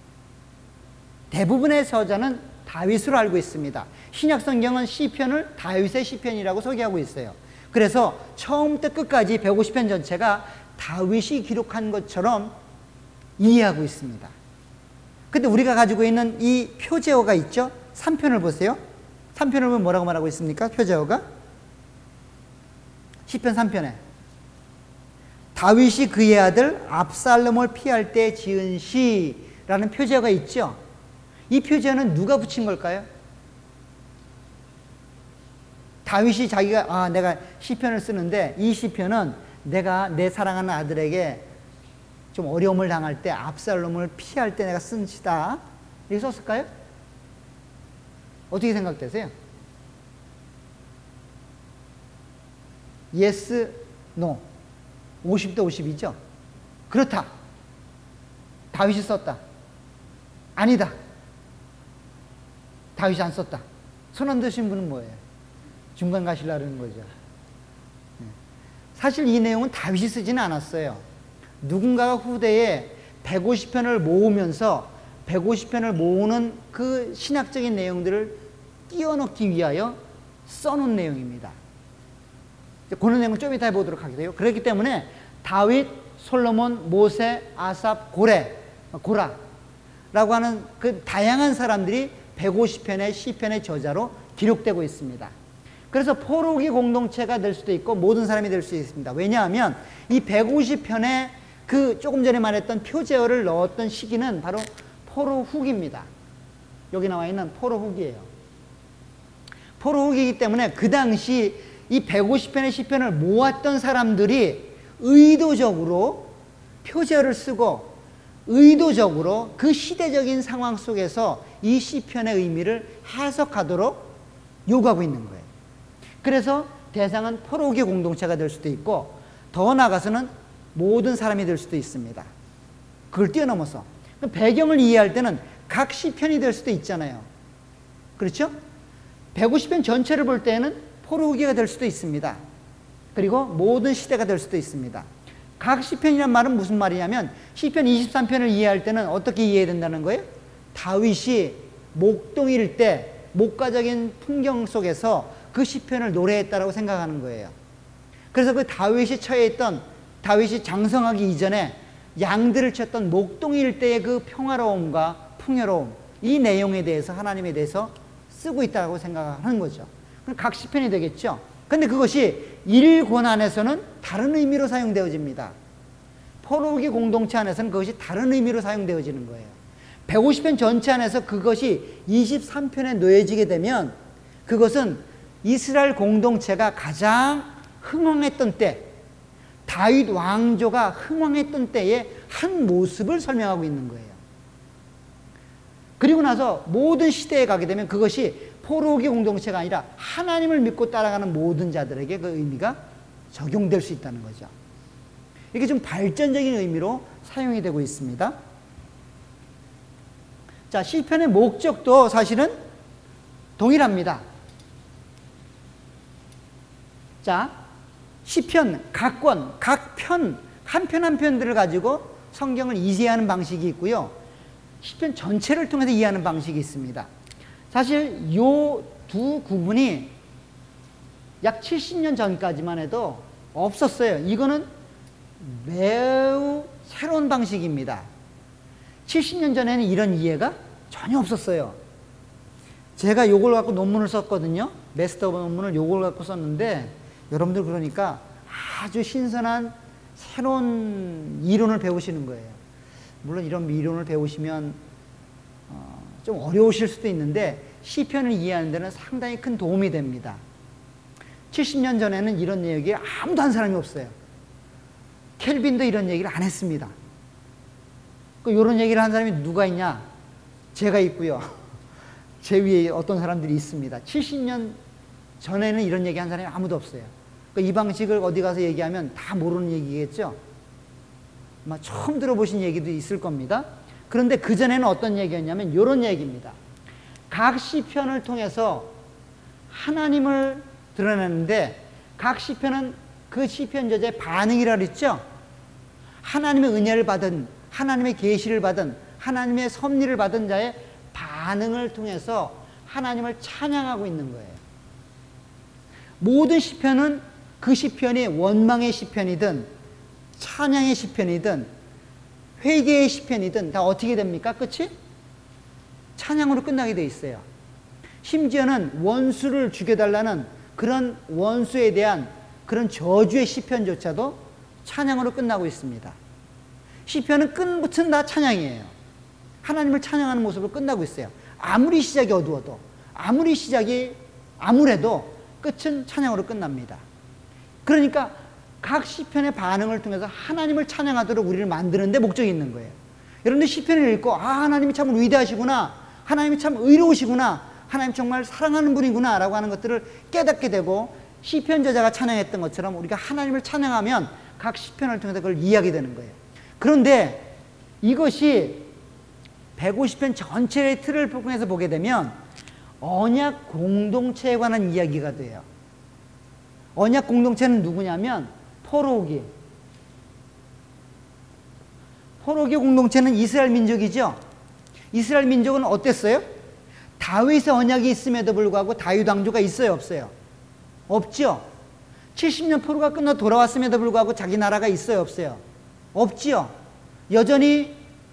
대부분의 저자는 다윗으로 알고 있습니다. 신약 성경은 시편을 다윗의 시편이라고 소개하고 있어요. 그래서 처음부터 끝까지 백오십 편 전체가 다윗이 기록한 것처럼 이해하고 있습니다. 근데 우리가 가지고 있는 이 표제어가 있죠? 삼 편을 보세요. 삼 편을 보면 뭐라고 말하고 있습니까? 표제어가 시편 삼 편에 다윗이 그의 아들 압살롬을 피할 때 지은 시라는 표제어가 있죠? 이 표제어는 누가 붙인 걸까요? 다윗이 자기가 아 내가 시편을 쓰는데 이 시편은 내가 내 사랑하는 아들에게 좀 어려움을 당할 때 압살롬을 피할 때 내가 쓴 시다 이렇게 썼을까요? 어떻게 생각되세요? Yes, No. 오십 대 오십이죠? 그렇다. 다윗이 썼다. 아니다. 다윗이 안 썼다. 손 안 드신 분은 뭐예요? 중간 가시려는 거죠. 사실 이 내용은 다윗이 쓰지는 않았어요. 누군가가 후대에 백오십 편을 모으면서 백오십 편을 모으는 그 신학적인 내용들을 끼워넣기 위하여 써놓은 내용입니다. 그 내용은 좀 이따 해보도록 하겠어요. 그렇기 때문에 다윗, 솔로몬, 모세, 아삽, 고레, 고라라고 하는 그 다양한 사람들이 백오십 편의 시편의 저자로 기록되고 있습니다. 그래서 포로기 공동체가 될 수도 있고 모든 사람이 될 수 있습니다. 왜냐하면 이 백오십 편에 그 조금 전에 말했던 표제어를 넣었던 시기는 바로 포로 후기입니다. 여기 나와 있는 포로 후기예요. 포로 후기이기 때문에 그 당시 이 백오십 편의 시편을 모았던 사람들이 의도적으로 표제어를 쓰고 의도적으로 그 시대적인 상황 속에서 이 시편의 의미를 해석하도록 요구하고 있는 거예요. 그래서 대상은 포로기 공동체가 될 수도 있고 더 나아가서는 모든 사람이 될 수도 있습니다. 그걸 뛰어넘어서 배경을 이해할 때는 각 시편이 될 수도 있잖아요. 그렇죠? 백오십 편 전체를 볼 때는 포로기가 될 수도 있습니다. 그리고 모든 시대가 될 수도 있습니다. 각 시편이란 말은 무슨 말이냐면 시편 이십삼 편을 이해할 때는 어떻게 이해해야 된다는 거예요? 다윗이 목동일 때 목가적인 풍경 속에서 그 시편을 노래했다라고 생각하는 거예요. 그래서 그 다윗이 처해 있던, 다윗이 장성하기 이전에 양들을 쳤던 목동일 때의 그 평화로움과 풍요로움, 이 내용에 대해서 하나님에 대해서 쓰고 있다고 생각하는 거죠. 그럼 각 시편이 되겠죠. 근데 그것이 일 권 안에서는 다른 의미로 사용되어집니다. 포로기 공동체 안에서는 그것이 다른 의미로 사용되어지는 거예요. 백오십 편 전체 안에서 그것이 이십삼 편에 놓여지게 되면 그것은 이스라엘 공동체가 가장 흥왕했던 때, 다윗 왕조가 흥왕했던 때의 한 모습을 설명하고 있는 거예요. 그리고 나서 모든 시대에 가게 되면 그것이 포로기 공동체가 아니라 하나님을 믿고 따라가는 모든 자들에게 그 의미가 적용될 수 있다는 거죠. 이게 좀 발전적인 의미로 사용이 되고 있습니다. 자, 시편의 목적도 사실은 동일합니다. 자, 시편, 각 권, 각 편, 한 편 한 편들을 가지고 성경을 이해하는 방식이 있고요. 시편 전체를 통해서 이해하는 방식이 있습니다. 사실 요 두 구분이 약 칠십 년 전까지만 해도 없었어요. 이거는 매우 새로운 방식입니다. 칠십 년 전에는 이런 이해가 전혀 없었어요. 제가 요걸 갖고 논문을 썼거든요. 마스터 논문을 요걸 갖고 썼는데 여러분들 그러니까 아주 신선한 새로운 이론을 배우시는 거예요. 물론 이런 이론을 배우시면 어, 좀 어려우실 수도 있는데 시편을 이해하는 데는 상당히 큰 도움이 됩니다. 칠십 년 전에는 이런 얘기 아무도 한 사람이 없어요. 켈빈도 이런 얘기를 안 했습니다. 그 이런 얘기를 한 사람이 누가 있냐? 제가 있고요. 제 위에 어떤 사람들이 있습니다. 칠십 년 전에는 이런 얘기 한 사람이 아무도 없어요. 이 방식을 어디 가서 얘기하면 다 모르는 얘기겠죠? 아마 처음 들어보신 얘기도 있을 겁니다. 그런데 그전에는 어떤 얘기였냐면 이런 얘기입니다. 각 시편을 통해서 하나님을 드러내는데 각 시편은 그 시편 저자의 반응이라 그랬죠? 하나님의 은혜를 받은, 하나님의 계시를 받은, 하나님의 섭리를 받은 자의 반응을 통해서 하나님을 찬양하고 있는 거예요. 모든 시편은 그 시편이 원망의 시편이든 찬양의 시편이든 회개의 시편이든 다 어떻게 됩니까? 끝이? 찬양으로 끝나게 돼 있어요. 심지어는 원수를 죽여달라는 그런 원수에 대한 그런 저주의 시편조차도 찬양으로 끝나고 있습니다. 시편은 끝부터는 다 찬양이에요. 하나님을 찬양하는 모습으로 끝나고 있어요. 아무리 시작이 어두워도, 아무리 시작이 암울해도 끝은 찬양으로 끝납니다. 그러니까 각 시편의 반응을 통해서 하나님을 찬양하도록 우리를 만드는 데 목적이 있는 거예요. 여러분들 시편을 읽고 아, 하나님이 참 위대하시구나, 하나님이 참 의로우시구나, 하나님 정말 사랑하는 분이구나 라고 하는 것들을 깨닫게 되고 시편 저자가 찬양했던 것처럼 우리가 하나님을 찬양하면 각 시편을 통해서 그걸 이해하게 되는 거예요. 그런데 이것이 백오십 편 전체의 틀을 통해서 보게 되면 언약 공동체에 관한 이야기가 돼요. 언약 공동체는 누구냐면 포로기. 포로기 공동체는 이스라엘 민족이죠. 이스라엘 민족은 어땠어요? 다윗의 언약이 있음에도 불구하고 다윗 왕조가 있어요, 없어요? 없죠. 칠십 년 포로가 끝나 돌아왔음에도 불구하고 자기 나라가 있어요, 없어요? 없지요. 여전히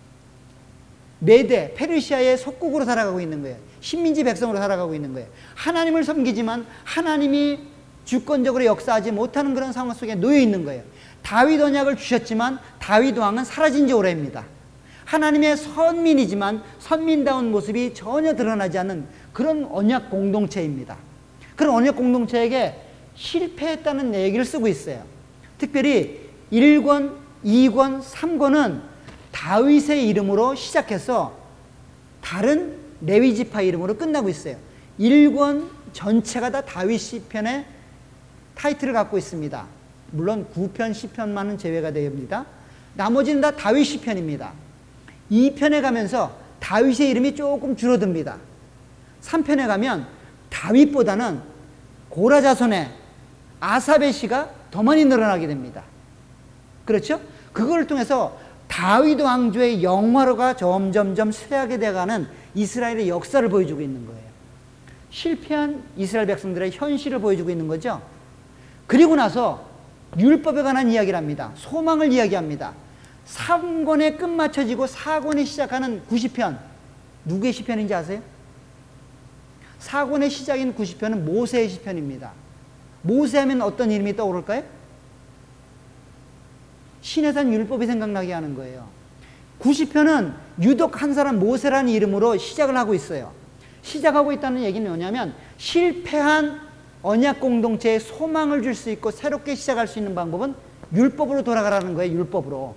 메대, 페르시아의 속국으로 살아가고 있는 거예요. 식민지 백성으로 살아가고 있는 거예요. 하나님을 섬기지만 하나님이 주권적으로 역사하지 못하는 그런 상황 속에 놓여 있는 거예요. 다윗 언약을 주셨지만 다윗 왕은 사라진 지 오래입니다. 하나님의 선민이지만 선민다운 모습이 전혀 드러나지 않는 그런 언약 공동체입니다. 그런 언약 공동체에게 실패했다는 얘기를 쓰고 있어요. 특별히 일 권, 이 권, 삼 권은 다윗의 이름으로 시작해서 다른 레위 지파 이름으로 끝나고 있어요. 일 권 전체가 다 다윗 시편의 타이틀을 갖고 있습니다. 물론 구 편, 십 편만은 제외가 됩니다. 나머지는 다 다윗 시편입니다. 이 편에 가면서 다윗의 이름이 조금 줄어듭니다. 삼 편에 가면 다윗보다는 고라 자손의 아삽의 시가 더 많이 늘어나게 됩니다. 그렇죠? 그걸 통해서 다윗 왕조의 영화로가 점점점 쇠하게 돼가는 이스라엘의 역사를 보여주고 있는 거예요. 실패한 이스라엘 백성들의 현실을 보여주고 있는 거죠. 그리고 나서 율법에 관한 이야기를 합니다. 소망을 이야기합니다. 삼 권에 끝마쳐지고 사 권에 시작하는 구십 편, 누구의 시편인지 아세요? 사 권의 시작인 구십 편은 모세의 시편입니다. 모세하면 어떤 이름이 떠오를까요? 시내산 율법이 생각나게 하는 거예요. 구십 편은 유독 한 사람 모세라는 이름으로 시작을 하고 있어요. 시작하고 있다는 얘기는 뭐냐면 실패한 언약 공동체에 소망을 줄 수 있고 새롭게 시작할 수 있는 방법은 율법으로 돌아가라는 거예요. 율법으로.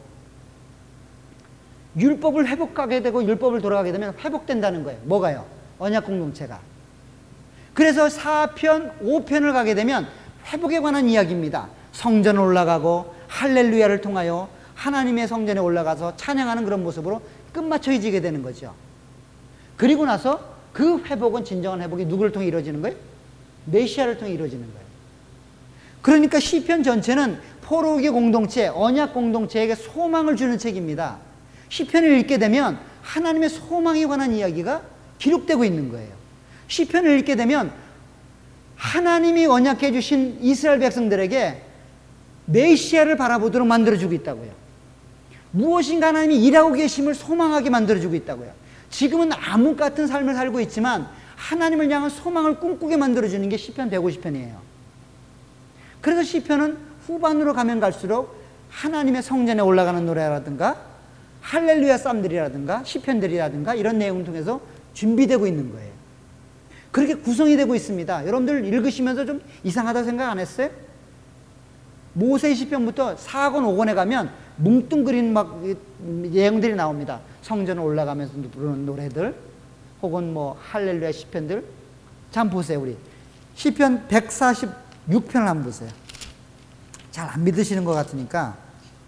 율법을 회복하게 되고 율법을 돌아가게 되면 회복된다는 거예요. 뭐가요? 언약 공동체가. 그래서 사 편, 오 편을 가게 되면 회복에 관한 이야기입니다. 성전을 올라가고 할렐루야를 통하여 하나님의 성전에 올라가서 찬양하는 그런 모습으로 끝마쳐지게 되는 거죠. 그리고 나서 그 회복은 진정한 회복이 누구를 통해 이루어지는 거예요? 메시아를 통해 이루어지는 거예요. 그러니까 시편 전체는 포로기 공동체, 언약 공동체에게 소망을 주는 책입니다. 시편을 읽게 되면 하나님의 소망에 관한 이야기가 기록되고 있는 거예요. 시편을 읽게 되면 하나님이 언약해 주신 이스라엘 백성들에게 메시아를 바라보도록 만들어주고 있다고요. 무엇인가 하나님이 일하고 계심을 소망하게 만들어주고 있다고요. 지금은 암흑 같은 삶을 살고 있지만 하나님을 향한 소망을 꿈꾸게 만들어주는 게 시편 백오십 편이에요. 그래서 시편은 후반으로 가면 갈수록 하나님의 성전에 올라가는 노래라든가 할렐루야 쌈들이라든가 시편들이라든가 이런 내용을 통해서 준비되고 있는 거예요. 그렇게 구성이 되고 있습니다. 여러분들 읽으시면서 좀 이상하다고 생각 안 했어요? 모세 시편부터 사 권, 오 권에 가면 뭉뚱그린 막 내용들이 나옵니다. 성전을 올라가면서 부르는 노래들 혹은 뭐 할렐루야 시편들. 자, 한번 보세요. 우리 시편 백사십육 편을 한번 보세요. 잘 안 믿으시는 것 같으니까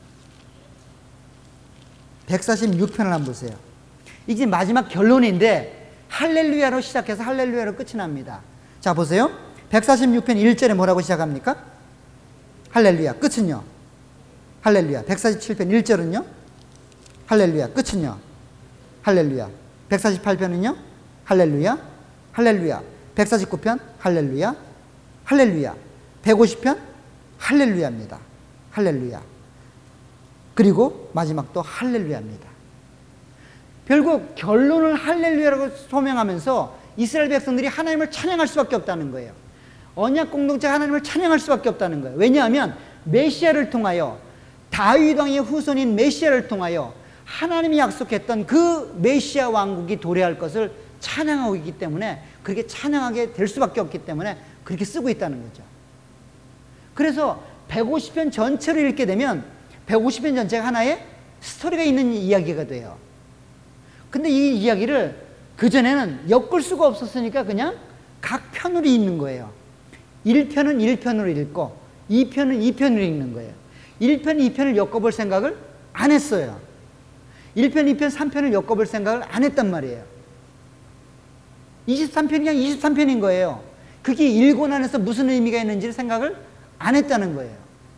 백사십육 편을 한번 보세요. 이게 마지막 결론인데 할렐루야로 시작해서 할렐루야로 끝이 납니다. 자, 보세요. 백사십육 편 일 절에 뭐라고 시작합니까? 할렐루야. 끝은요? 할렐루야. 백사십칠 편 일 절은요? 할렐루야. 끝은요? 할렐루야. 백사십팔 편은요? 할렐루야. 할렐루야. 백사십구 편 할렐루야. 할렐루야. 백오십 편 할렐루야입니다. 할렐루야. 그리고 마지막 또 할렐루야입니다. 결국 결론을 할렐루야라고 소명하면서 이스라엘 백성들이 하나님을 찬양할 수밖에 없다는 거예요. 언약 공동체 하나님을 찬양할 수밖에 없다는 거예요. 왜냐하면 메시아를 통하여 다윗 왕의 후손인 메시아를 통하여 하나님이 약속했던 그 메시아 왕국이 도래할 것을 찬양하고 있기 때문에 그렇게 찬양하게 될 수밖에 없기 때문에 그렇게 쓰고 있다는 거죠. 그래서 백오십 편 전체를 읽게 되면 백오십 편 전체가 하나의 스토리가 있는 이야기가 돼요. 근데 이 이야기를 그전에는 엮을 수가 없었으니까 그냥 각 편으로 읽는 거예요. 일 편은 일 편으로 읽고 이 편은 이 편으로 읽는 거예요. 일 편, 이 편을 엮어볼 생각을 안 했어요. 일 편, 이 편, 삼 편을 엮어볼 생각을 안 했단 말이에요. 이십삼 편이 그냥 이십삼 편인 거예요. 그게 일권 안에서 무슨 의미가 있는지를 생각을 안 했다는 거예요.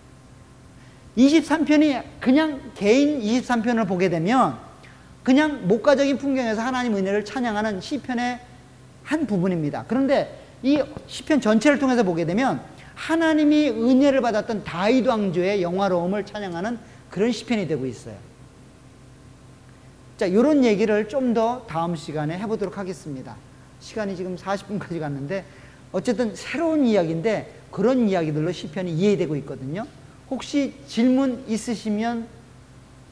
이십삼 편이 그냥 개인 이십삼 편을 보게 되면 그냥 목가적인 풍경에서 하나님 은혜를 찬양하는 시편의 한 부분입니다. 그런데 이 시편 전체를 통해서 보게 되면 하나님이 은혜를 받았던 다윗 왕조의 영화로움을 찬양하는 그런 시편이 되고 있어요. 자, 이런 얘기를 좀 더 다음 시간에 해보도록 하겠습니다. 시간이 지금 사십 분까지 갔는데 어쨌든 새로운 이야기인데 그런 이야기들로 시편이 이해되고 있거든요. 혹시 질문 있으시면